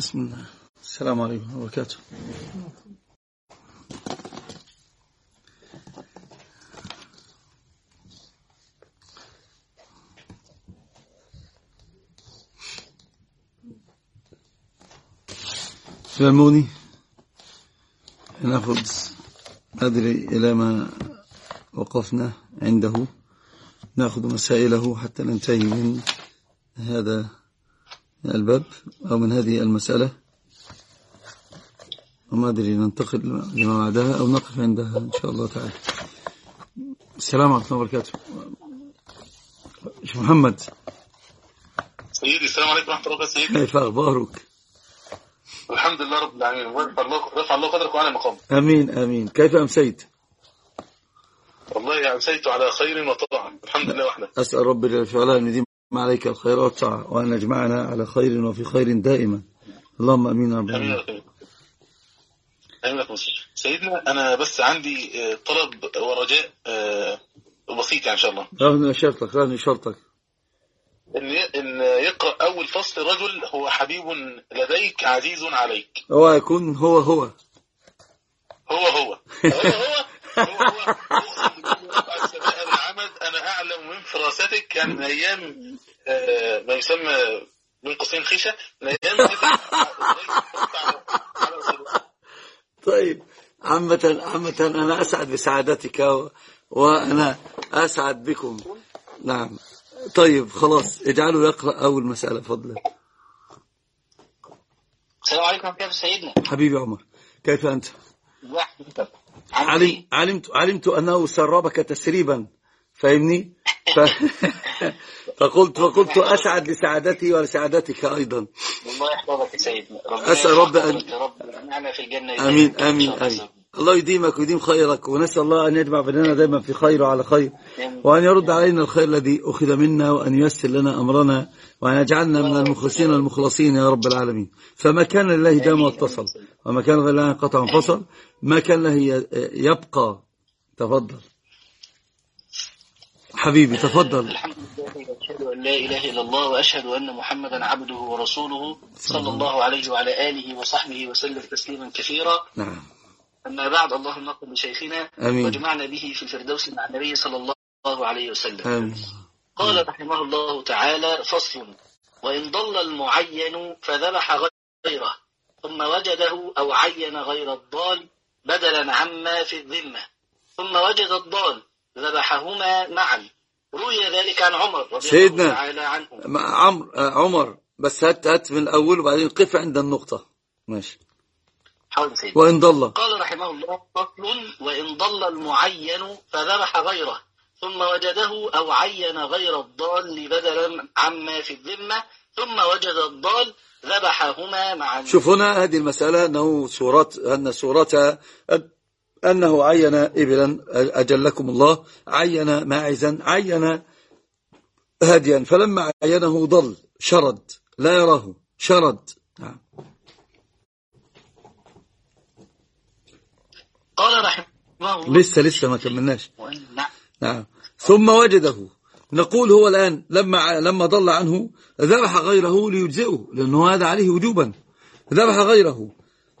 بسم الله. السلام عليكم ورحمة الله وبركاته. علموني نأخذ أدري إلى ما وقفنا عنده، نأخذ مسائله حتى ننتهي من هذا الباب أو من هذه المسألة، وما أدري ننتقل لما بعدها أو نقف عندها إن شاء الله تعالى. السلام عليكم ورحمة الله وبركاته. شيخ محمد سيدي، السلام عليكم ورحمة الله وبركاته. سيدي، كيف أخبارك؟ الحمد لله رب العالمين، رفع الله قدرك وعلى مقام. أمين أمين. كيف أمسيت؟ والله أمسيت على خير وطاعة، الحمد لله وحده. أسأل رب جل وعلا أن يديم عليك الخير والطاعة، وأن يجمعنا على خير وفي خير دائما، اللهم أمين يا رب العالمين. أمين. سيدنا، أنا بس عندي طلب ورجاء بسيط إن شاء الله. رهن شرطك إن يقرأ أول فصل: رجل هو حبيب لديك عزيز عليك. هو يكون هو العمد. أنا أعلم من فراستك، كان من أيام ما يسمى من قوسين خشة، من أيام طيب. عامة أنا أسعد بسعادتك وأنا أسعد بكم. نعم. طيب خلاص، اجعلوا يقرأ أول مسألة فضلا. السلام عليكم. كيف سيدنا؟ حبيبي عمر، كيف أنت؟ علمت أنه سربك تسريبا، فاهمني؟ فقلت أسعد لسعادتي ولسعادتك أيضا. الله يحفظك سيدنا. أسأل رب أن معنا في الجنة. آمين. الله يديمك ويديم خيرك، ونسأل الله أن يجمع بيننا دائما في خير وعلى خير، وأن يرد علينا الخير الذي أخذ منا، وأن ييسر لنا أمرنا، وأن يجعلنا من المخلصين المخلصين يا رب العالمين. فما كان لله دام واتصل، وما كان لله انقطع وانفصل، ما كان له يبقى. تفضل حبيبي، تفضل. الحمد لله، أشهد أن لا إله إلا الله، وأشهد أن محمدا عبده ورسوله، صلى الله عليه وعلى آله وصحبه وسلم تسليما كثيرا. نعم. أما بعد، اللهم اغفر لشيخنا واجمعنا به في الفردوس مع النبي صلى الله عليه وسلم. آمين. قال رحمه الله تعالى: فصل: وإن ضل المعين فذبح غيره، ثم وجده أو عين غير الضال بدلا عما في الذمة، ثم وجد الضال ذبحهما معا. روي ذلك عن عمر رضي الله تعالى عنه. عمر بس هات من الأول وبعدين قف عند النقطة. ماشي. وإن ضل. قال رحمه الله: فصل: وإن ضل المعين فذبح غيره، ثم وجده أو عين غير الضال بدلا عما في الذمة، ثم وجد الضال ذبحهما معا. شوف هنا هذه المسألة أن صورتها أنه عين إبلا، أجلكم الله، عين ماعزا، عين هديا، فلما عينه ضل، شرد، لا يراه، شرد. نعم. قال رحمه الله: لسه ما كملناش. نعم. ثم وجده، نقول هو الآن لما ضل عنه ذبح غيره ليجزئه، لأنه هذا عليه وجوبا. ذبح غيره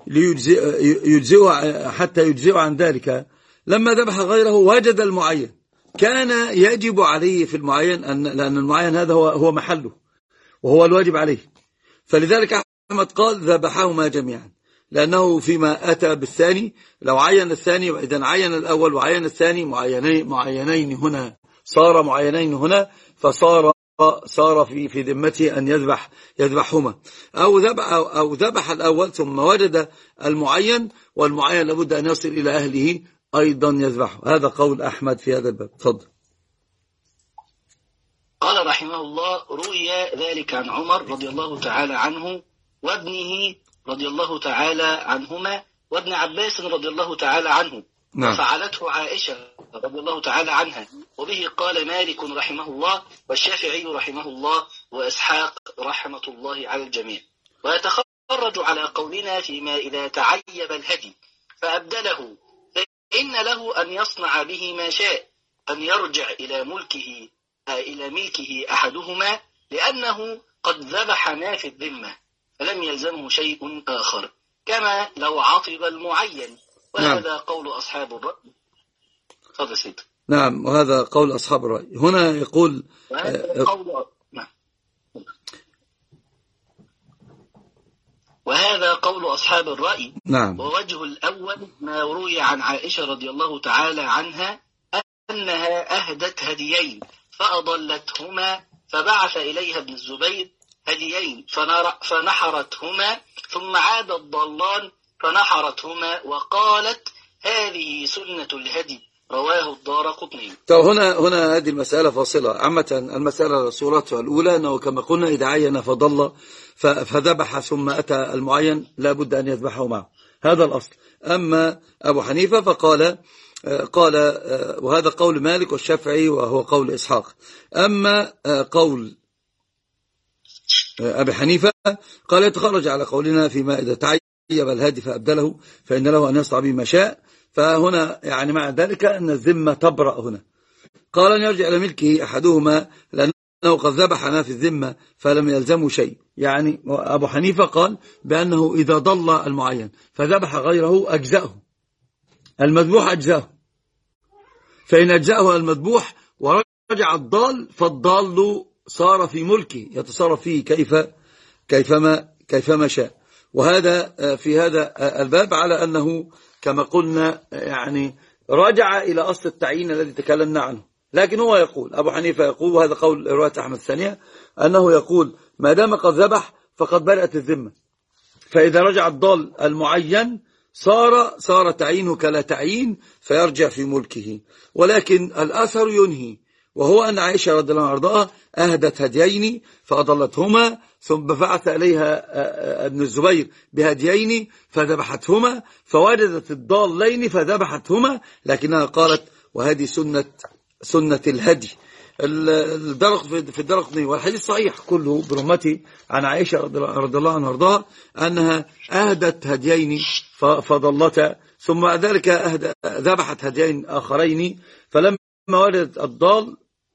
ليجزئه حتى يجزئه عن ذلك. لما ذبح غيره وجد المعين، كان يجب عليه في المعين لأن المعين هذا هو محله وهو الواجب عليه. فلذلك أحمد قال ذبحهما جميعا، لأنه فيما أتى بالثاني لو عين الثاني، وإذا عين الأول وعين الثاني معينين هنا، صار معينين هنا، فصار في ذمته أن يذبحهما، أو ذبح الأول ثم وجد المعين، والمعين لابد أن يصل إلى أهله أيضا يذبحه. هذا قول أحمد في هذا الباب. تفضل. قال رحمه الله: روي ذلك عن عمر رضي الله تعالى عنه وابنه رضي الله تعالى عنهما، وابن عباس رضي الله تعالى عنه. نعم. فعلته عائشة رضي الله تعالى عنها، وبه قال مالك رحمه الله، والشافعي رحمه الله، وإسحاق رحمة الله على الجميع. ويتخرج على قولنا فيما إذا تعيب الهدي فأبدله، فإن له أن يصنع به ما شاء، أن يرجع إلى ملكه أحدهما، لأنه قد ذبح ما في الذمة، فلم يلزمه شيء آخر، كما لو عطب المعين، وهذا قول أصحاب الرأي. تفضل سيدي. نعم، وهذا قول أصحاب الرأي. هنا يقول وهذا قول أصحاب الرأي. نعم. ووجه الأول ما روي عن عائشة رضي الله تعالى عنها أنها أهدت هديين فأضلتهما، فبعث إليها ابن الزبير هديين فنحرتهما، ثم عاد الضلان فنحرتهما، وقالت هذه سنة الهدي، رواه الدارقطني. طب هنا هذه المسألة فاصلة. عامة المسألة صورتها الأولى أنه كما قلنا إذا عين فضل فذبح ثم أتى المعين لا بد أن يذبحه معه، هذا الأصل. أما أبو حنيفة فقال وهذا قول مالك والشافعي وهو قول إسحاق. أما قول أبي حنيفة قال يتخرج على قولنا فيما إذا تعيب الهادي فأبدله فإن له أن يصنع به ما شاء. فهنا يعني مع ذلك أن الذمة تبرأ هنا. قال أن يرجع إلى ملكه أحدهما لأنه قد ذبح ما في الذمة فلم يلزمه شيء. يعني أبو حنيفة قال بأنه إذا ضل المعين فذبح غيره أجزأه، المذبوح أجزأه، فإن أجزأه المذبوح ورجع الضال فالضال صار في ملكه يتصرف فيه كيفما شاء. وهذا في هذا الباب على أنه كما قلنا يعني رجع إلى أصل التعيين الذي تكلمنا عنه. لكن هو يقول أبو حنيفة يقول، وهذا قول رواية أحمد الثانية، أنه يقول ما دام قد ذبح فقد برأت الذمة، فإذا رجع الضال المعين صار تعيينه كلا تعيين فيرجع في ملكه. ولكن الأثر ينهي، وهو أن عائشة رضي الله عنها وارضاها أهدت هديين فأضلتهما، ثم بعث إليها ابن الزبير بهديين فذبحتهما، فوجدت الضالين فذبحتهما، لكنها قالت وهذه سنة الهدي. في الدرقطني، والحديث صحيح كله برمته عن عائشة رضي الله عنها وارضاها أنها أهدت هديين فضلتا، ثم بعد ذلك ذبحت هديين آخرين، فلما وجدت الضال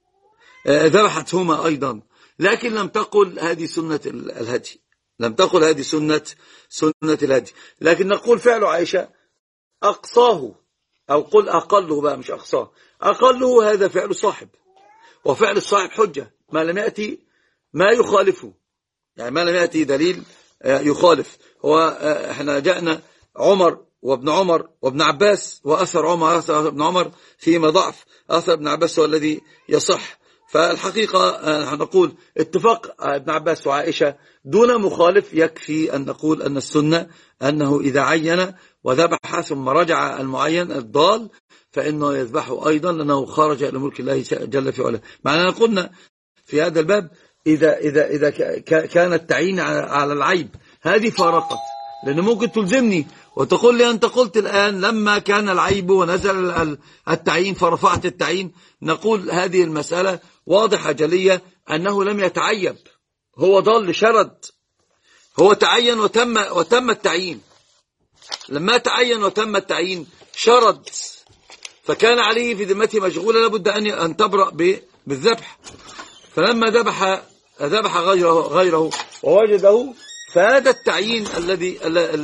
ذبحتهما أيضا، لكن لم تقل هذه سنة الهدي، لم تقل هذه سنة الهدي. لكن نقول فعل عائشة أقصاه، أو قل أقله بقى مش أقصاه، أقله هذا فعل صاحب، وفعل الصاحب حجة ما لم يأتي ما يخالفه، يعني ما لم يأتي دليل يخالف. هو احنا جاءنا عمر وابن عمر وابن عباس، وأثر عمر أثر ابن عمر فيما ضعف، أثر ابن عباس هو الذي يصح. فالحقيقة نقول اتفاق ابن عباس وعائشة دون مخالف، يكفي أن نقول أن السنة أنه إذا عين وذبح ثم رجع المعين الضال فإنه يذبحه أيضا، لأنه خرج إلى ملك الله جل في علاه. معنى قلنا في هذا الباب إذا كان التعيين على العيب هذه فارقت، لأن ممكن تلزمني وتقول لي أنت قلت الآن لما كان العيب ونزل التعيين فرفعت التعيين. نقول هذه المسألة واضحة جلية أنه لم يتعيب، هو ضل شرد، هو تعين وتم التعيين. لما تعين وتم التعيين شرد، فكان عليه في ذمته مشغولة لابد أن تبرأ بالذبح. فلما ذبح غيره ووجده، فهذا التعيين الذي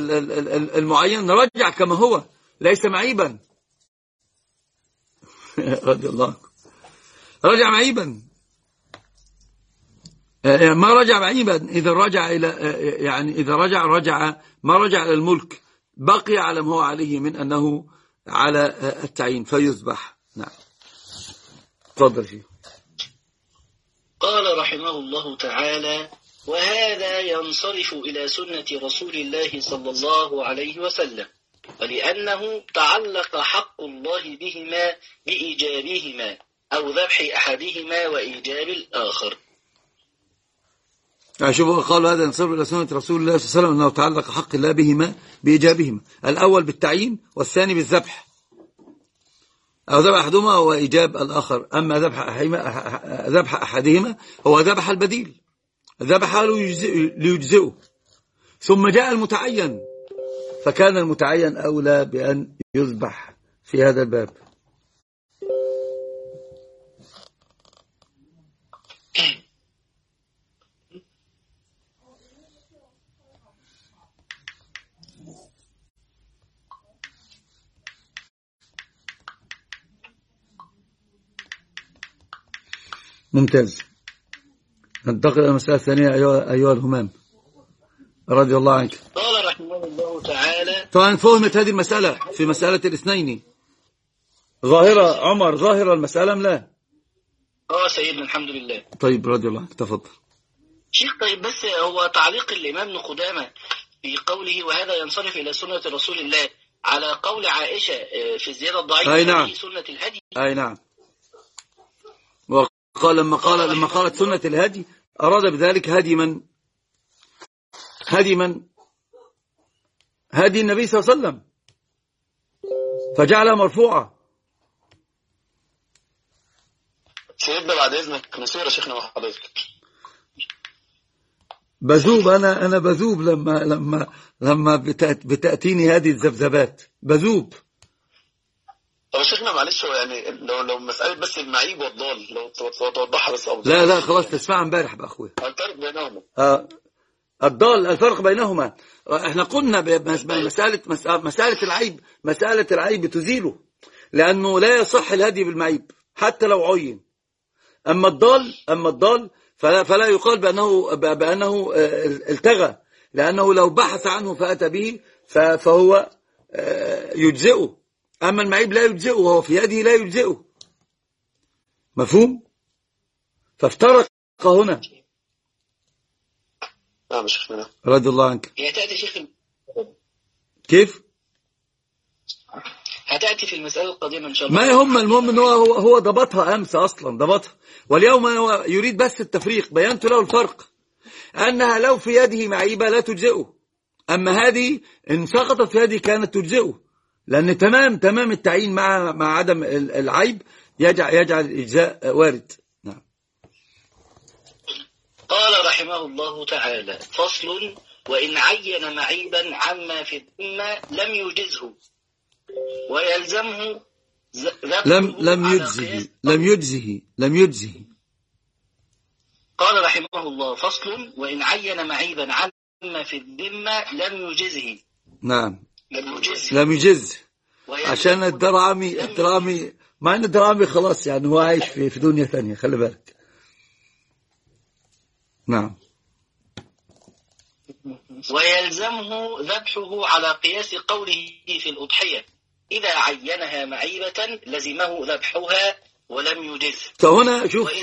المعين رجع كما هو، ليس معيبا. رضي الله عنه، رجع معيبا، ما رجع معيبا. إذا رجع إلى يعني إذا رجع ما رجع إلى الملك، بقي على ما هو عليه من أنه على التعيين فيذبح. نعم، تفضل فيه. قال رحمه الله تعالى: وهذا ينصرف إلى سنة رسول الله صلى الله عليه وسلم، ولأنه تعلق حق الله بهما بإيجابهما أو ذبح أحدهما وإيجاب الآخر. شوفوا، قالوا هذا ينصرف إلى سنة رسول الله صلى الله عليه وسلم أنه تعلق حق الله بهما بإيجابهما، الأول بالتعيين والثاني بالذبح، أو ذبح أحدهما وإيجاب الآخر. أما ذبح أحدهما هو ذبح البديل، ذبح ليجزئه، ثم جاء المتعين فكان المتعين أولى بأن يذبح في هذا الباب. ممتاز. ننتقل إلى المسألة الثانية أيها الهمام رضي الله عنك. قال رحمه الله تعالى. طبعا فهمت هذه المسألة في مسألة الاثنين ظاهرة عمر، ظاهرة المسألة أم لا؟ سيدنا الحمد لله. طيب رضي الله عنك، تفضل شيخ. طيب بس هو تعليق الإمام ابن قدامة في قوله وهذا ينصرف إلى سنة رسول الله على قول عائشة في الزيادة الضعيفة. أي نعم. سنة الهدي. أي نعم. وقال لما قالت سنة الهدي أراد بذلك هدي من؟ هدي النبي صلى الله عليه وسلم، فجعلها مرفوعة. سيبدأ بعد إذنك نصير يا شيخنا مع حضرتك. بذوب أنا بذوب لما بتأتيني هذه الذبذبات بذوب. طب يا شيخنا معلش، هو يعني لو مسألة بس المعيب والضال لو توضحها بس أفضل. لا خلاص تسمع امبارح بقى أخويا. الفرق بينهما. الضال الفرق بينهما. احنا قلنا مسألة العيب تزيله، لأنه لا يصح الهدي بالمعيب حتى لو عين. أما الضال فلا يقال بأنه التغى، لأنه لو بحث عنه فأتى به فهو يجزئه. أما المعيب لا يجزئه، وهو في يده لا يجزئه. مفهوم؟ فافترق هنا. نعم شيخنا رضي الله عنك. هي تأتي شيخ كيف؟ هتأتي في المسألة القادمة إن شاء الله. ما يهم، المهم أنه هو ضبطها أمس أصلا ضبطها، واليوم هو يريد بس التفريق. بينت له الفرق، أنها لو في يده معيبة لا تجزئه، أما هذه إن سقطت في يده كانت تجزئه، لأن تمام التعيين مع عدم العيب يجعل الإجزاء وارد. نعم. قال رحمه الله تعالى: فصل: وإن عين معيبا عما في الذمة لم يجزه ويلزمه لم يجزه. قال رحمه الله: فصل: وإن عين معيبا عما في الذمة لم يجزه. نعم، لم يجزه عشان الدرامي مع ان الدرامي خلاص يعني هو عايش في دنيا ثانية، خلي بالك. نعم. ويلزمه ذبحه على قياس قوله في الأضحية: إذا عينها معيبة لزمه ذبحها ولم يجز. فهنا شوف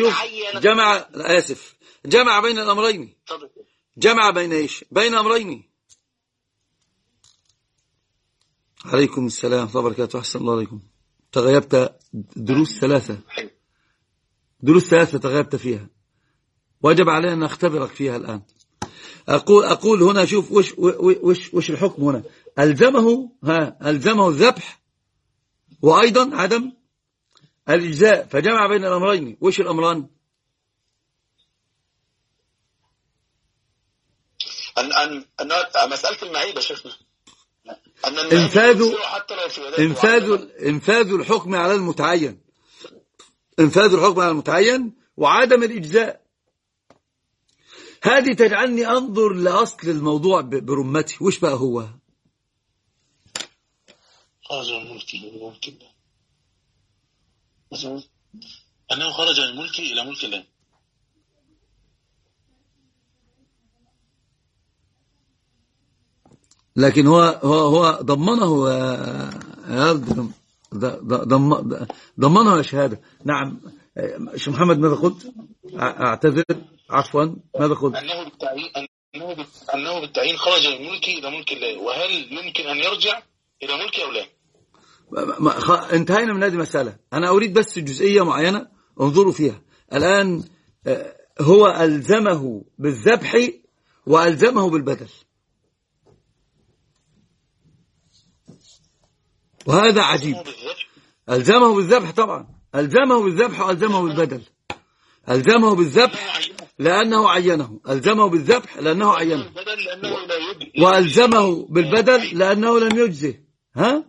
جمع بين الأمرين. جمع بين ايش؟ بين أمرين. عليكم السلام ورحمة الله وبركاته. أحسن الله عليكم. تغيبت دروس ثلاثة تغيبت فيها، وجب علينا أن نختبرك فيها الآن. أقول هنا شوف وش الحكم هنا. ألزمه الذبح وأيضا عدم الإجزاء، فجمع بين الأمرين. وش الأمران؟ أن مسألة المعيبة شيخنا، انفاذ الحكم على المتعين، وعدم الإجزاء. هذه تجعلني أنظر لأصل الموضوع برمته. وش بقى هو؟ خرج من ملكه أنه خرج من ملكه إلى ملك الله. لكن هو ضمنه يا شهادة. نعم. شيخ محمد ماذا قلت؟ أعتذر عفوا، ماذا قلت؟ أنه بالتعيين خرج من ملكه إلى ملك الله، وهل يمكن أن يرجع إلى ملكه أو لا؟ انتهينا من هذه المسألة. أنا أريد بس جزئية معينة انظروا فيها الآن. هو ألزمه بالذبح وألزمه بالبدل، وهذا عجيب. ألزمه بالذبح طبعا، ألزمه بالذبح وألزمه بالبدل. ألزمه بالذبح لأنه عينه، ألزمه بالذبح لأنه عينه، وألزمه بالبدل لأنه لم يجزه. ها؟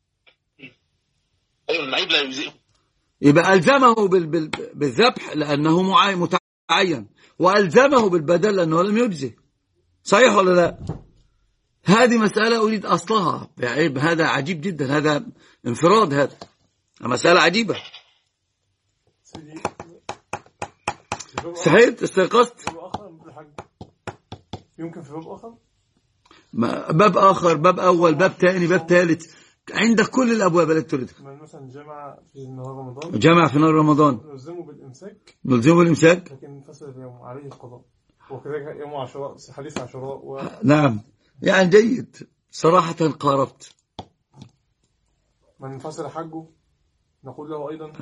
أيوة، المعيب لا يجزئه. يبقى ألزمه بالذبح لأنه متعين، وألزمه بالبدل لأنه لم يجزه. صحيح ولا لا؟ هذه مسألة أريد أصلها. بعيب، هذا عجيب جدا، هذا انفراد، هذا مسألة عجيبة. صحيت استيقظت. باب آخر بالحج يمكن في باب آخر، باب آخر، باب أول، باب ثاني، باب ثالث، عندك كل الأبواب التي تريدها. مثلا جمع في نهار رمضان، جمع في نهار رمضان نلزمه بالإمساك، نلزمه بالإمساك، لكن فسد يوم عليه القضاء، وكذلك يوم عاشوراء، حديث عاشوراء نعم يعني جيد صراحة قاربت. من فسد حجه نقول له أيضا.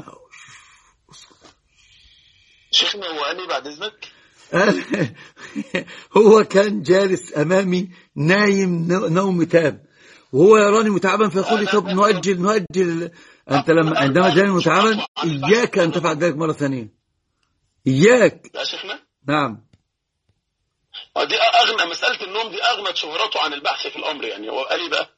شيخنا هو قال لي بعد إذنك هو كان جالس أمامي نايم نوم تام، وهو يراني متعبا فيقول لي طب نؤجل. أنت عندما جاني متعبا إياك أن تفعل ذلك مرة ثانية، إياك يا شيخنا. نعم. دي أغنى مسألة النوم، دي أغنت شهرته عن البحث في الأمر. يعني هو قال لي بقى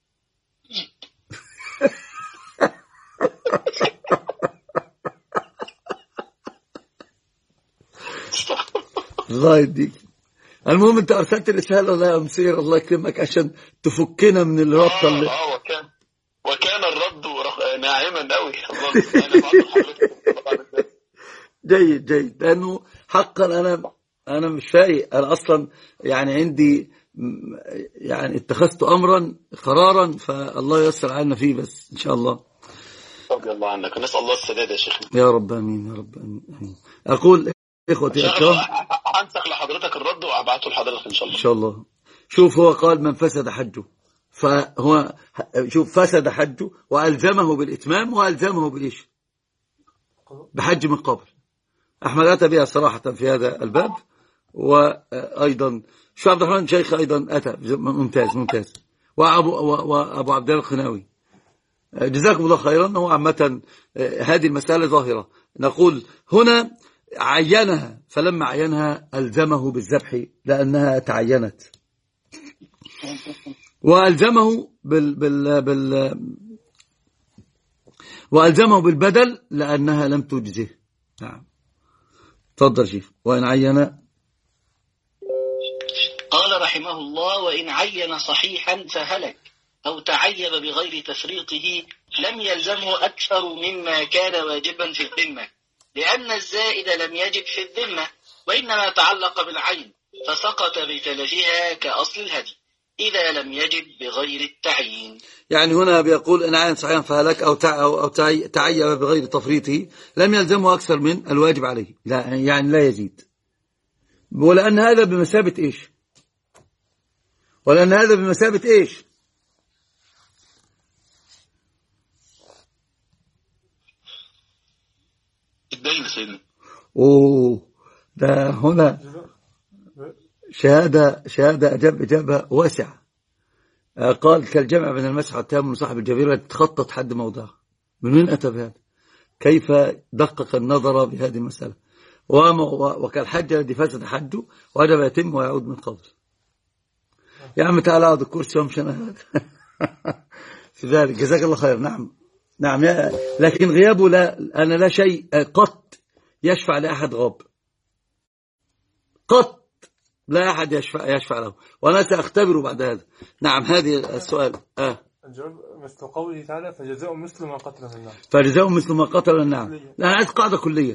الله يديك. المهم انت ارسلت رساله ولا يا مسير الله يكرمك عشان تفكنا من الربطه اللي وكان الرد ناعما قوي. جيد لانه حقا انا مش فايق. انا اصلا يعني عندي يعني اتخذت قرارا فالله ييسر علينا فيه بس ان شاء الله. رضي الله عنك، نسال الله السداد يا شيخ. يا رب امين يا رب امين. اقول اخوتي الكرام هنسخ لحضرتك الرد وابعته لحضرتك ان شاء الله. ان شاء الله. شوف هو قال من فسد حجه، فهو شوف فسد حجه والزمه بالاتمام والزمه بالايش؟ بحج من قبل. احمد اتى بها صراحه في هذا الباب، وايضا شو عبد الرحمن شيخ ايضا اتى ممتاز وابو عبد الله القناوي جزاكم الله خيرا. هو عامه هذه المساله ظاهره. نقول هنا عينها، فلما عينها ألزمه بالذبح لأنها تعينت، وألزمه بالبدل لأنها لم تجزه. نعم تفضل شيخ. وإن عين قال رحمه الله: وإن عين صحيحا فهلك أو تعيب بغير تفريطه لم يلزمه أكثر مما كان واجبا في الذمة، لأن الزائد لم يجب في الذمة وإنما تعلق بالعين فسقط بتلفها كأصل الهدي إذا لم يجب بغير التعيين. يعني هنا بيقول إن عين صحيحا فهلك أو تعيب بغير تفريطه لم يلزمه أكثر من الواجب عليه، لا يعني لا يزيد. ولأن هذا بمثابة إيش؟ الدين سيدنا. ده هنا شهادة أجاب إجابة واسعة. قال كالجمع بين المسح والتيمم من صاحب الجبيرة تخطط حد موضعها. من وين أتى بهذا؟ كيف دقق النظر بهذه المسألة؟ وكالحج الذي فسد حجه وجب يتم ويعود من قبل. يا عم تعالى اقعد الكرسي وامشي انا في ذلك. جزاك الله خير. نعم لكن غيابه أنا لا شيء قط يشفع لأحد غاب، قط لا أحد يشفع له، وأنا سأختبره بعد هذا. نعم هذه السؤال. الجواب مثل قوله تعالى: فجزاء مثل ما قتل من النعم. فجزاء مثل ما قتل من النعم. لا أنا عايز قاعدة كلية.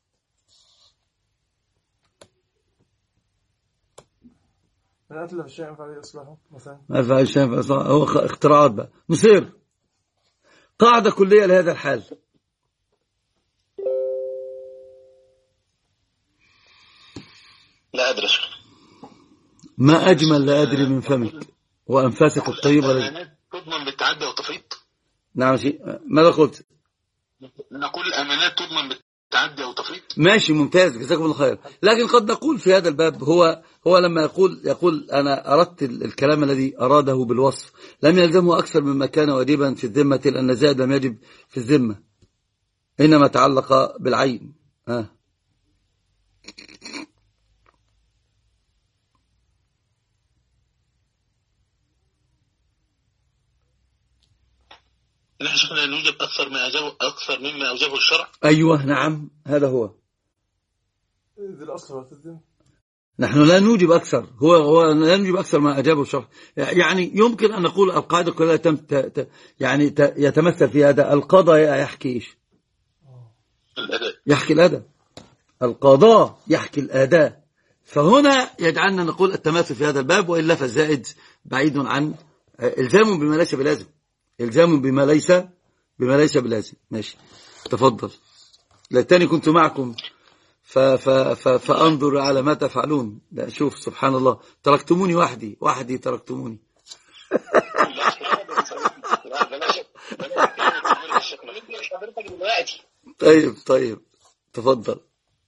من أتلف الشيء فعليه إصلاحه مثلا. ما فعل شيء فعليه إصلاحه، هو اختراعات بقى. نصير قاعدة كلية لهذا الحال. لا أدري. ما أجمل لا أدري من فمك وأنفاسك الطيبة. تضمن بالتعدي والتفريط. نعم ماذا قلت؟ نقول الأمانات تضمن بالتعدي والتفريط. ماشي ممتاز جزاكم الله خير. لكن قد نقول في هذا الباب هو لما يقول أنا أردت الكلام الذي أراده بالوصف لم يلزمه أكثر مما كان واجبا في الذمة، لأن زائد لم يجب في الذمة إنما تعلق بالعين. نحن شفنا نوجب أكثر مما أوجبه الشرع. أيوة نعم هذا هو. الأصل والتدين. نحن لا نوجب أكثر، هو لا نوجب أكثر ما أجابه الشرع. يعني يمكن أن نقول القاعدة كلها يعني يتمثل في هذا. القضاء يحكي إيش؟ الأداء. يحكي الأداء. القضاء يحكي الأداء. فهنا يجعلنا نقول التماثل في هذا الباب، وإلا فالزائد بعيد عن إلزام بما ليس بلازم، إلزام بما ليس بلازم. ماشي، تفضل. ليتني كنت معكم فأنظر على ما تفعلون. لا شوف سبحان الله، تركتموني وحدي تركتموني. طيب تفضل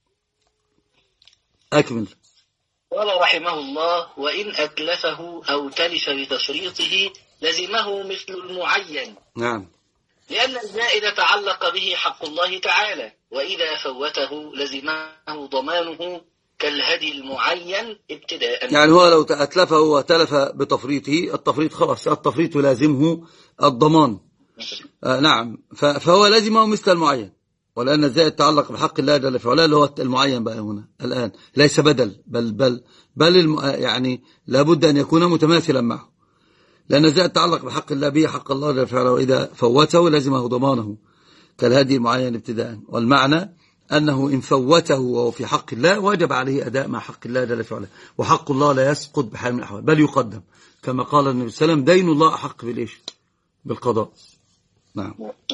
أكمل. قال رحمه الله: وإن أتلفه أو تلف بتشريطه لزمه مثل المعين. نعم. لأن الزائد تعلق به حق الله تعالى، وإذا فوته لزمه ضمانه كالهدي المعين ابتداء. يعني هو لو أتلفه وتلف بتفريطه، التفريط خلاص، التفريط لازمه الضمان. نعم، فهو لازمه مثل المعين، ولأن الزائد تعلق بحق الله جل في علاه اللي هو المعين بقى هنا الآن، ليس بدل بل يعني لابد أن يكون متماثلا معه، لأن الزائد تعلق بحق الله به حق الله جل في علاه، وإذا فوته لازمه ضمانه كالهدي المعين ابتداء. والمعنى أنه إن فوته وهو في حق الله وجب عليه أداء مع حق الله جل في علاه، وحق الله لا يسقط بحال من الأحوال بل يقدم، كما قال النبي صلى الله عليه وسلم: دين الله أحق بالقضاء. نعم.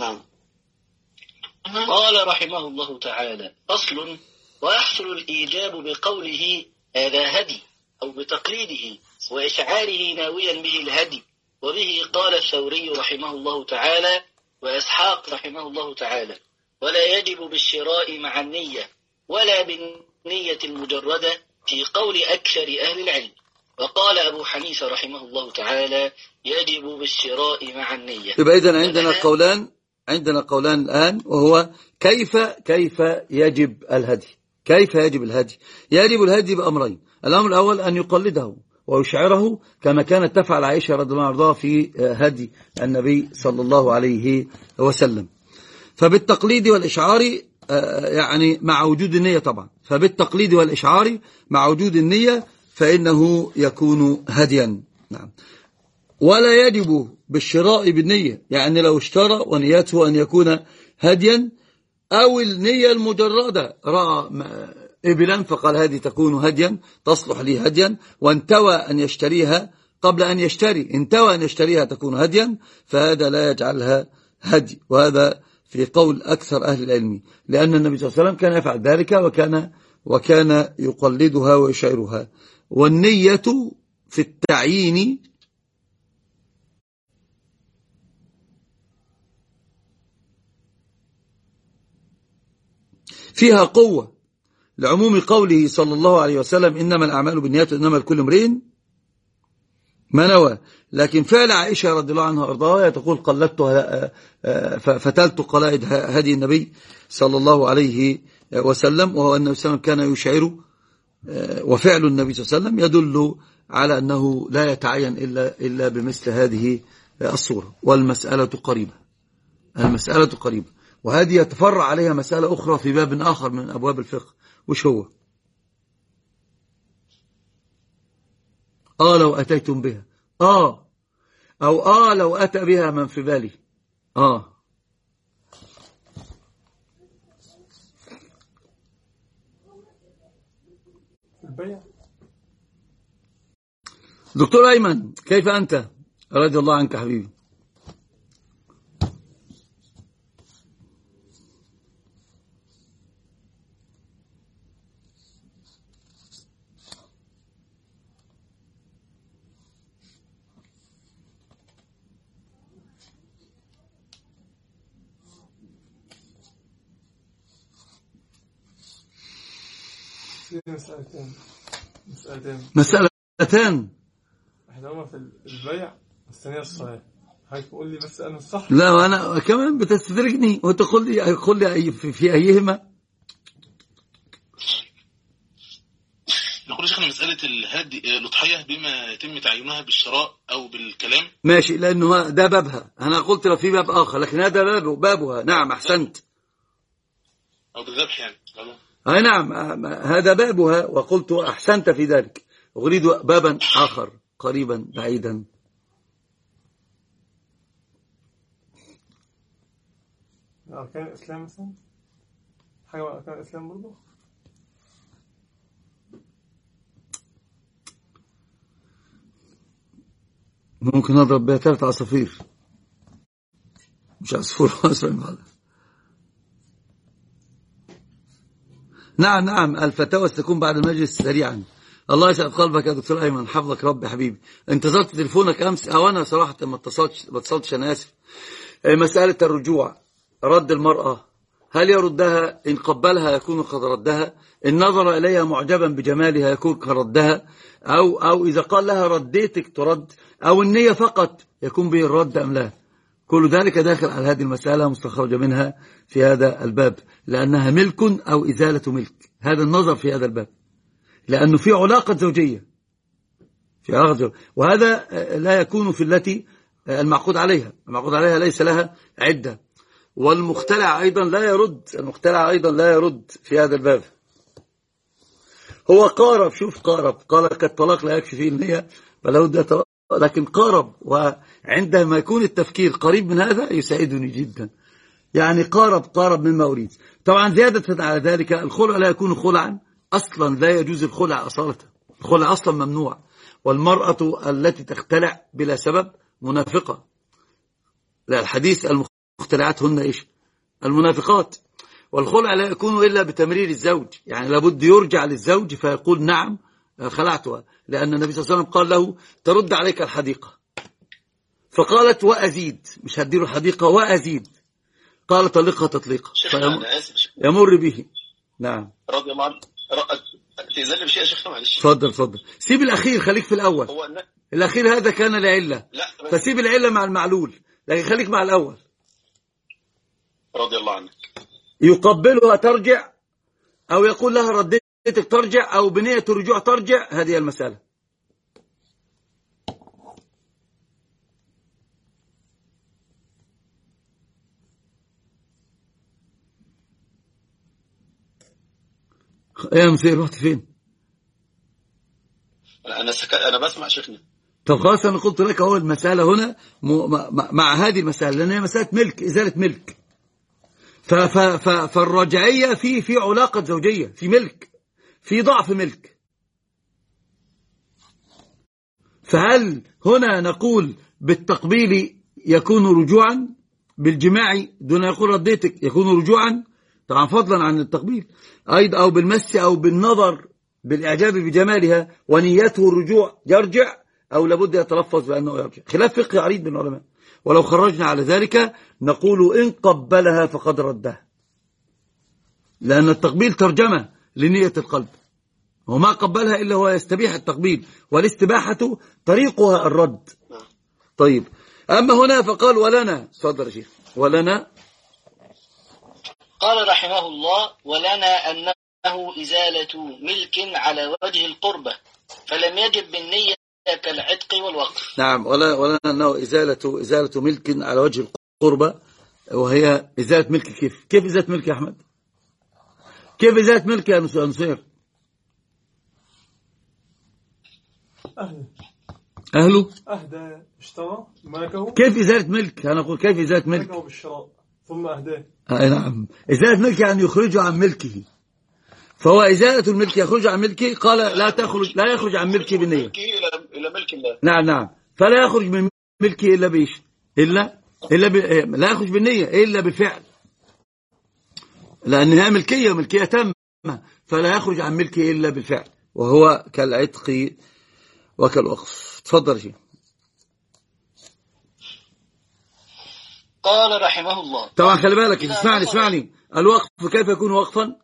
قال رحمه الله تعالى: فصل: ويحصل الإيجاب بقوله هذا هدي أو بتقليده وإشعاره ناويا به الهدي. وبه قال الثوري رحمه الله تعالى وإسحاق رحمه الله تعالى: ولا يجب بالشراء مع النية ولا بالنية المجردة في قول أكثر أهل العلم. وقال أبو حنيفة رحمه الله تعالى: يجب بالشراء مع النية. يبقى إذن عندنا قولان الآن، وهو كيف يجب الهدي. كيف يجب الهدي؟ يجب الهدي بأمرين. الأمر الأول أن يقلده ويشعره كما كانت تفعل عائشة رضي الله عنها في هدي النبي صلى الله عليه وسلم. فبالتقليد والإشعار يعني مع وجود النية طبعا، فبالتقليد والإشعار مع وجود النية فإنه يكون هديا. نعم. ولا يجب بالشراء بالنية، يعني لو اشترى ونيته أن يكون هديا، أو النية المجردة، رأى إبلا فقال هذه تكون هديا تصلح لي هديا، وانتوى أن يشتريها قبل أن يشتري، انتوى أن يشتريها تكون هديا، فهذا لا يجعلها هدي. وهذا في قول أكثر أهل العلم، لأن النبي صلى الله عليه وسلم كان يفعل ذلك وكان يقلدها ويشعرها. والنية في التعيين فيها قوة، لعموم قوله صلى الله عليه وسلم: إنما الأعمال بالنيات وإنما لكل امرئ ما نوى. لكن فعل عائشة رضي الله عنها وارضاها تقول: فتلت قلائد هدي النبي صلى الله عليه وسلم، وهو أن النبي صلى الله عليه وسلم كان يشعر، وفعل النبي صلى الله عليه وسلم يدل على أنه لا يتعين إلا بمثل هذه الصورة. والمسألة قريبة، وهذه يتفرع عليها مسألة أخرى في باب آخر من أبواب الفقه. وش هو؟ لو أتيتم بها، أو لو أتى بها من في بالي. دكتور أيمن، كيف أنت؟ رضي الله عنك حبيبي. مسألتان. احداهما في البيع والثانية الصلاة. هاي تقول لي بس أنا الصح؟ لا، وأنا كمان بتستدرجني وتقول لي في أيهما. نقول شيخنا مسألة الهدي الأضحية بما يتم تعيينها بالشراء أو بالكلام. ماشي، لأنه ده بابها. أنا قلت لو في باب آخر، لكن هذا بابها. نعم، أحسنت. أو بالذبح يعني. نعم، هذا بابها، وقلت أحسنت في ذلك. أريد بابا آخر قريبا بعيدا. أركان الإسلام مثلا، حاجة من أركان الإسلام برضه. ممكن نضرب بها 3 عصافير، مش عصفور واحد. نعم الفتاوى ستكون بعد المجلس سريعا. الله يسعد قلبك يا دكتور أيمن، حفظك ربي حبيبي. انتظرت تليفونك أمس أو أنا صراحة ما اتصلتش أنا آسف. مسألة الرجوع، رد المرأة، هل يردها؟ إن قبلها يكون قد ردها، إن نظر إليها معجبا بجمالها يكون قد ردها، أو إذا قال لها رديتك ترد، أو النية فقط يكون به الرد أم لا. كل ذلك داخل على هذه المسألة مستخرجة منها في هذا الباب، لأنها ملك أو إزالة ملك. هذا النظر في هذا الباب، لأنه في علاقة زوجية، وهذا لا يكون في التي المعقود عليها. المعقود عليها ليس لها عدة، والمختلع أيضا لا يرد في هذا الباب. هو قارب، شوف قال كالطلاق لا يكفي فيه النية لكن قارب، وعندما يكون التفكير قريب من هذا يساعدني جدا. يعني قارب مما أريد. طبعا زيادة على ذلك الخلع لا يكون خلعا أصلا، لا يجوز الخلع أصالة، الخلع أصلا ممنوع. والمرأة التي تختلع بلا سبب منافقة، لا الحديث المختلعات هن إيش؟ المنافقات. والخلع لا يكون إلا بتمرير الزوج، يعني لابد يرجع للزوج فيقول نعم خلعتها، لأن النبي صلى الله عليه وسلم قال له ترد عليك الحديقة، فقالت وأزيد، مش هديله الحديقة وأزيد، قال طلقها تطليقا يمر به. نعم رضي الله عنه. تزل بشيء يا شيخنا معلش. اتفضل سيب الأخير، خليك في الأول. الأخير هذا كان لعلة، فسيب العلة مع المعلول، لكن خليك مع الأول. رضي الله عنك. يقبلها ترجع، أو يقول لها رديتك ترجع، أو بنية الرجوع ترجع، هذه المسألة. يا مسير رحت فين؟ أنا بسمع شيخنا. طب خلاص، أنا قلت لك أهو المسألة هنا مع هذه المسألة، لأن هي مسألة ملك، إزالة ملك. فالرجعية في علاقة زوجية، في ملك، في ضعف ملك. فهل هنا نقول بالتقبيل يكون رجوعا، بالجماع دون يقول رديتك يكون رجوعا، طبعا فضلا عن التقبيل أيضا، أو بالمس أو بالنظر بالإعجاب بجمالها ونيته الرجوع يرجع، أو لابد يتلفظ بأنه يرجع. خلاف فقهي عريض بين العلماء. ولو خرجنا على ذلك نقول إن قبلها فقد ردها، لأن التقبيل ترجمة لنية القلب، وما قبلها إلا هو يستبيح التقبيل، والاستباحة طريقها الرد. طيب، أما هنا فقال ولنا، صدر شيخ، ولنا قال رحمه الله ولنا أنه إزالة ملك على وجه القربة، فلم يجب بالنية كالعتق والوقف. نعم، ولنا أنه إزالة ملك على وجه القربة، وهي إزالة ملك. كيف إزالة ملك يا أحمد؟ كيف إزالة ملك يا نصير؟ أهله أهدى اشترى ملكه. كيف إزالة ملك؟ أنا أقول كيف إزالة ملك؟ ملكه بالشراء ثم أهداه. نعم، إزالة ملك يعني يخرج عن ملكه، فهو إزالة الملك يخرج عن ملكه. قال لا يخرج عن ملكه بالنية، إلى ملك الله. نعم، فلا يخرج من ملكه إلا بإيش؟ لا يخرج بالنية إلا بالفعل، لأنها ملكية تامة، فلا يخرج عن ملكه إلا بالفعل، وهو كالعتق وكالوقف. تفضل شيء. قال رحمه الله. طبعا خلي بالك، اسمعني، الوقف كيف يكون وقفا؟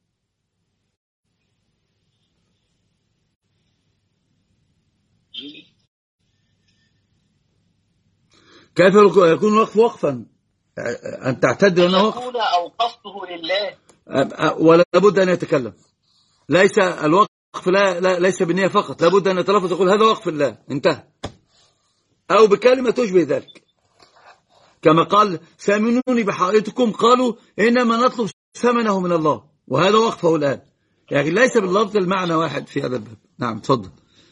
كيف يكون الوقف وقفا؟ أن تعتد أنه وقف، يقول أوقفته لله، ولا بد أن يتكلم. ليس الوقف ليس بالنية فقط، لابد أن يتلفظ يقول هذا وقف الله، انتهى، أو بكلمة تشبه ذلك، كما قال سامنوني بحائطكم، قالوا إنما نطلب ثمنه من الله، وهذا وقفه الآن، يعني ليس باللفظ المعنى واحد في هذا الباب. نعم تفضل.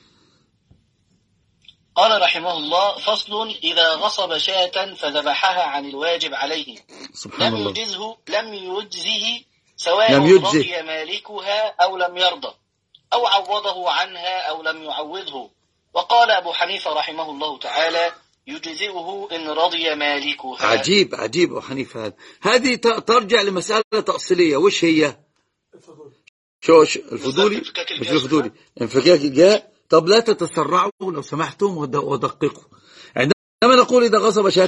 قال رحمه الله فصل إذا غصب شاة فذبحها عن الواجب عليه سبحان الله. لم يجزه سواء رضي مالكها أو لم يرضى، أو عوضه عنها أو لم يعوضه، وقال أبو حنيفة رحمه الله تعالى يجزئه إن رضي مالكها. عجيب عجيب أبو حنيفة هذه ترجع لمسألة تأصيلية. وش هي؟ شو الفضولي؟ مش الفضولي، انفكاك الجاء. طب لا تتسرعوا لو سمحتم ودققوا. عندما نقول إذا غصب شاة،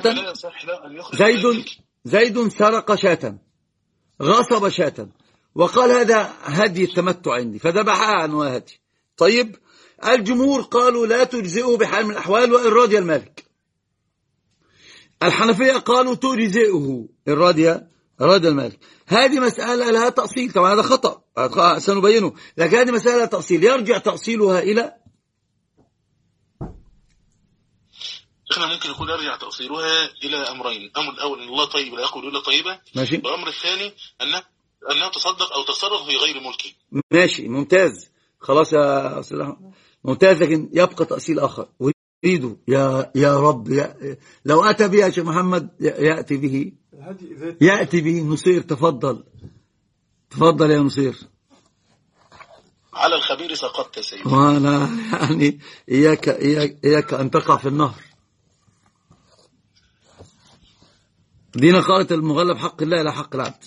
زيد سرق شاة، غصب شاة، وقال هذا هدي التمتع عندي فذبحها عن هدي. طيب الجمهور قالوا لا تجزئه بحال من الأحوال وإن رضي المالك. الحنفية قالوا تجزئه إن رضي المالك. هذه مسألة لها تأصيل، طبعا هذا خطأ سنبينه، لكن هذه مسألة تأصيل يرجع تأصيلها إلى احنا ممكن يكون يرجع تأصيلها إلى أمرين. الأمر الأول أن الله طيب لا يقول إلا طيبة، ماشي. والأمر الثاني أنها تصدق أو تصرف في غير ملكه. ماشي ممتاز، خلاص يا أستاذ أحمد ممتاز، لكن يبقى تأصيل آخر أريده يا رب لو أتى به يا شيخ محمد يأتي به نصير. تفضل يا نصير. على الخبير سقطت يا سيدي. وأنا يعني إياك أن تقع في النهر. دينا قالت المغلب حق الله لا حق العبد.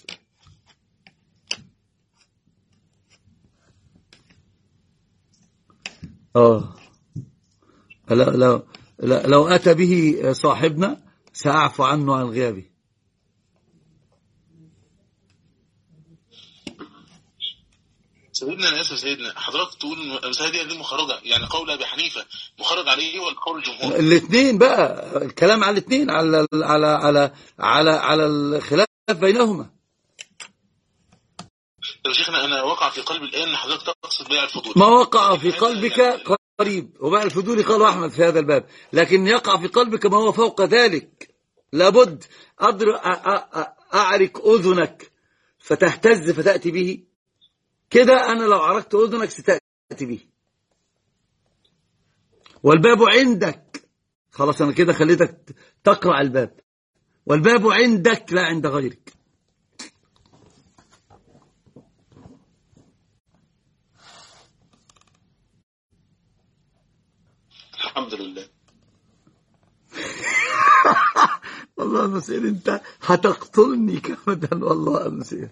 لو أتى به صاحبنا سأعفو عنه عن غيابه. سيدنا أنا آسف سيدنا، حضرتك تقول المسألة دي مخرجة، يعني قول أبي حنيفة مخرج عليه ولا قول الجمهور؟ الاثنين بقى، الكلام على الاثنين، على الخلاف بينهما. يا شيخنا أنا وقع في قلبي الآن حضرتك تقصد بيع الفضول. ما وقع في قلبك قريب، وبيع الفضول قال أحمد في هذا الباب، لكن يقع في قلبك ما هو فوق ذلك. لابد أعرك أذنك فتهتز فتأتي به كده. أنا لو عركت أذنك ستأتي به، والباب عندك. خلاص أنا كده خليتك تقرأ الباب، والباب عندك لا عند غيرك. الحمد لله. والله نصير أنت هتقتلني كمدا، والله نصير.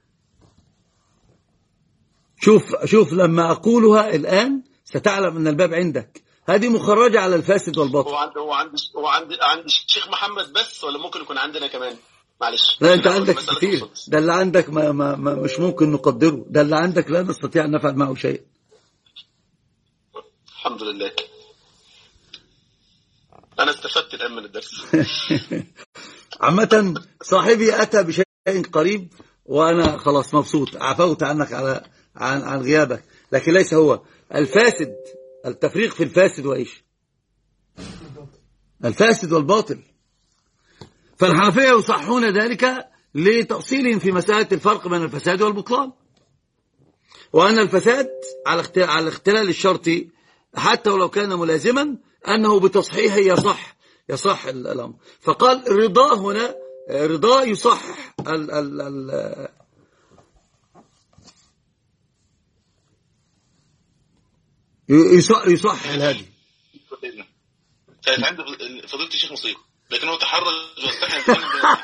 شوف لما أقولها الآن ستعلم أن الباب عندك. هذه مخرجة على الفاسد والباطل. هو عند الشيخ محمد بس، ولا ممكن يكون عندنا كمان؟ معلش. لا أنت عندك كثير، ده اللي عندك ما مش ممكن نقدره، ده اللي عندك لا نستطيع أن نفعل معه شيء. الحمد لله، أنا استفدت الآن من الدرس. عامة صاحبي أتى بشيء قريب وأنا خلاص مبسوط، عفوت عنك عن غيابك، لكن ليس هو الفاسد. التفريق في الفاسد وإيش؟ الفاسد والباطل. فالحنفية يصحون ذلك لتأصيلهم في مسألة الفرق بين الفساد والبطلان، وأن الفساد على الاختلال الشرطي حتى ولو كان ملازما أنه بتصحيحه يصح الأمر. فقال الرضا هنا رضا يصحح يصحح الهدي. كانت عند فضيلة الشيخ مصيبة، لكن هو تحرج واستحى.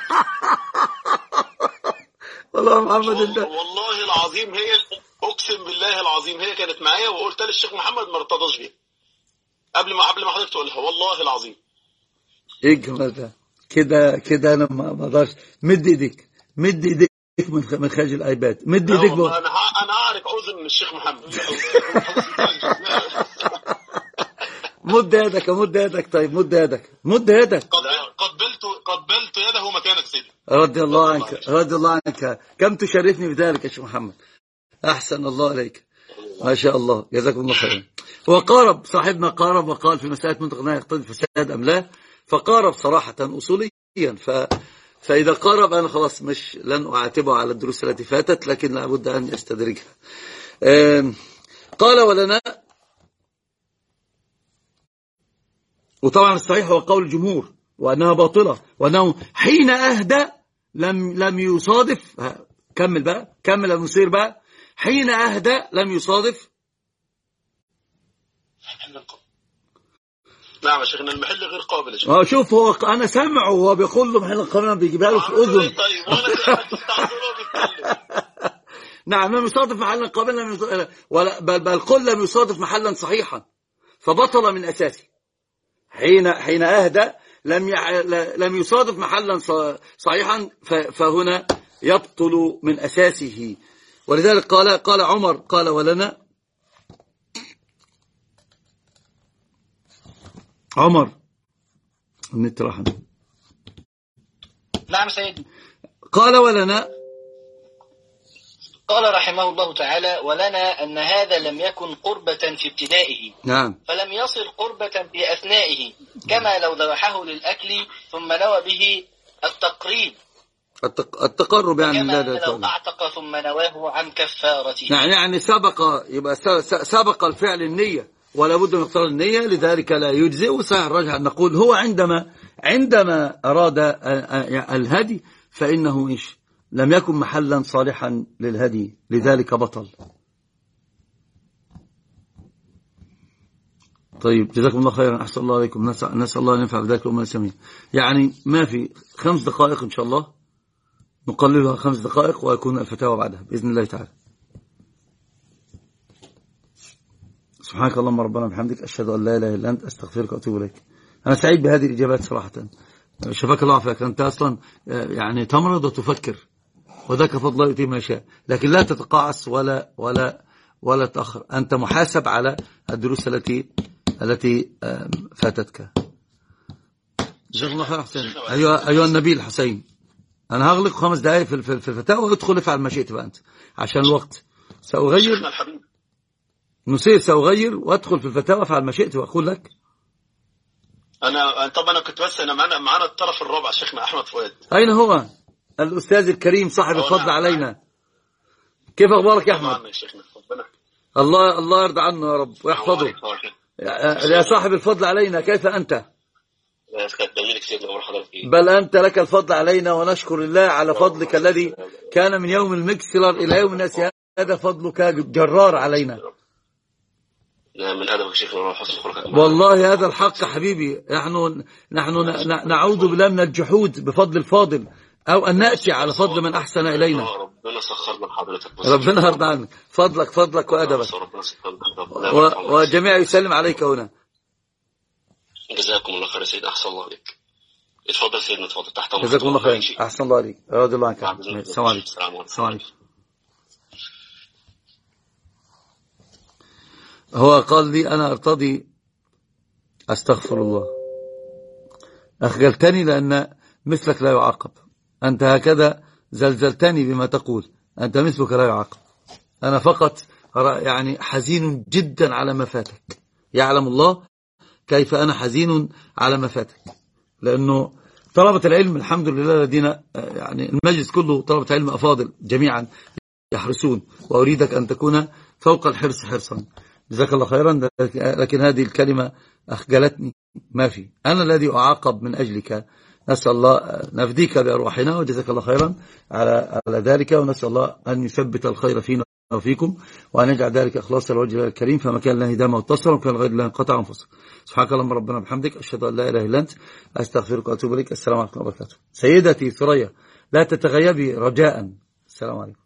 والله محمد انت والله العظيم هي اقسم بالله العظيم هي كانت معايا، وقلت للشيخ محمد ما ارتضاش بيها قبل ما حضرتك تقولها، والله العظيم. ايه الجمال ده؟ كده انا ما اقدرش. مد ايديك من خارج الايباد، مد ايديك. انا اعرف اذن من الشيخ محمد. مد يدك. طيب مد يدك. قبلت يده مكانك سيدي. رضي الله عنك. كم تشرفني بذلك يا شيخ محمد. احسن الله عليك، ما شاء الله، جزاكم الله خيرا. وقارب صاحبنا وقال في مسألة منطق النهي يقتضي الفساد أم لا، فقارب صراحة أصوليا. فإذا قارب أنا خلاص مش لن أعاتبه على الدروس التي فاتت، لكن لابد أن يستدرجها. قال ولنا، وطبعا الصحيح هو قول الجمهور وأنها باطلة، وأنه حين أهدى لم يصادف. كمل المصير بقى. حين أهدى لم يصادف نعم يا شيخنا، المحل غير قابل يا شيخ. شوف هو أنا سامعه وهو بيقول له محل القابل بيجيبها له في الأذن. طيب وانا بيتكلم. نعم لم يصادف محلا قابلا بل قل لم يصادف محلا صحيحا فبطل من أساسه. حين أهدى لم يصادف محلا صحيحا فهنا يبطل من أساسه. ولذلك قال عمر قال ولنا عمر النت راح. نعم سيدي. قال ولنا قال رحمه الله تعالى ولنا أن هذا لم يكن قربة في ابتدائه، نعم، فلم يصل قربة في أثنائه، كما لو ذبحه للأكل ثم نوى به التقريب التقرب يعني كما لو أعتق ثم نواه عن كفارته. يعني سبق الفعل النية ولا بد من اقتران النية، لذلك لا يجزئ. وصحيح الراجح أن نقول هو عندما أراد الهدي فإنه إيش لم يكن محلا صالحا للهدي، لذلك بطل. طيب جزاكم الله خيرا، أحسن الله عليكم، نسأل الله أن ينفع بذلك الأمة الإسلامية. يعني ما في 5 دقائق إن شاء الله نقللها 5 دقائق ويكون الفتاوى بعدها بإذن الله تعالى. سبحانك اللهم ربنا بحمدك، أشهد أن لا إله إلا أنت، أستغفرك وأتوب إليك. أنا سعيد بهذه الإجابات صراحة، شفاك الله عافاك. أنت أصلا يعني تمرض وتفكر، وذاك فضل الله يؤتيه ما يشاء، لكن لا تتقاعس ولا تأخر. أنت محاسب على الدروس التي فاتتك. جزاك الله خير حسين. أيها النبيل حسين، أنا هغلق 5 دقائق في الفتاوى وادخل افعل ما شئت بقى أنت عشان الوقت. سأغير وادخل في الفتاوى افعل ما شئت وأقول لك. أنا كنت بس معنا الطرف الرابع شيخنا أحمد فؤاد. أين هو الأستاذ الكريم صاحب الفضل علينا؟ كيف أخبارك يا أحمد؟ الله يرضى عنه يا رب ويحفظه. يا صاحب الفضل علينا، كيف أنت؟ بل أنت لك الفضل علينا، ونشكر الله على فضلك الذي كان من يوم المكسلر إلى يوم الناس. هذا فضلك جرار علينا. من أدبك شيخنا وحسن خلقك. والله هذا الحق حبيبي. نحن نعوذ بالله من الجحود بفضل الفاضل، أو أن نأتي على فضل من أحسن إلينا. ربنا سخرنا لحضرتك، ربنا يرضى عنك. فضلك وأدبك، وجميع يسلم عليك هنا. جزاكم الله خير يا سيد، أحسن الله عليك. اتفضل سيدنا، اتفضل تحت أمرك. جزاكم الله خير، أحسن الله عليك، رضي الله عنك. السلام عليكم. السلام عليكم. هو قال لي أنا أرتضي، أستغفر الله، أخجلتني لأن مثلك لا يعاقب. أنت هكذا زلزلتني بما تقول، أنت مثلك لا يعاقب. أنا فقط يعني حزين جدا على ما فاتك، يعلم الله كيف أنا حزين على ما فاتك، لأنه طلبة العلم الحمد لله الذين يعني المجلس كله طلبة علم أفاضل جميعا يحرسون، وأريدك أن تكون فوق الحرص حرصا. جزاك الله خيرا. لكن هذه الكلمة أخجلتني. ما في، أنا الذي أعاقب من أجلك. نسأل الله نفديك بأرواحنا، وجزاك الله خيرا على ذلك، ونسأل الله أن يثبت الخير فينا وفيكم، وأن يجعل ذلك إخلاصا لوجه الكريم، فما كان الله دام واتصل وكان غير الله انقطع وانفصل. سبحانك اللهم ربنا بحمدك، أشهد أن لا إله إلا أنت، أستغفرك وأتوب إليك. السلام عليكم ورحمة الله وبركاته. سيدتي ثريا لا تتغيبي رجاء. السلام عليكم.